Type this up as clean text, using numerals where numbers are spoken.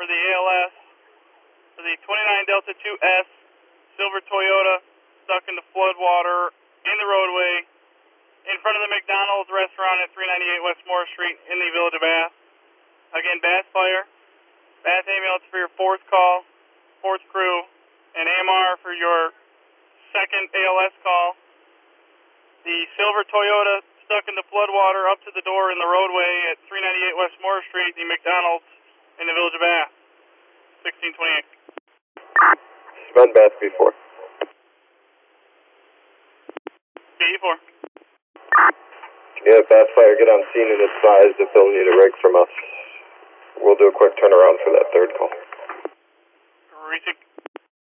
for the ALS for the 29 Delta 2S silver Toyota stuck in the floodwater in the roadway in front of the McDonald's restaurant at 398 West Moore Street in the Village of Bath. Again, Bath Fire, Bath Ambulance for your fourth call, fourth crew, and AMR for your second ALS call. The silver Toyota stuck in the floodwater up to the door in the roadway at 398 West Moore Street, the McDonald's in the Village of Bath. 1628. Run Bath B4. B4. Yeah, Bath Fire, get on scene and advise if they'll need a rig from us. We'll do a quick turnaround for that third call.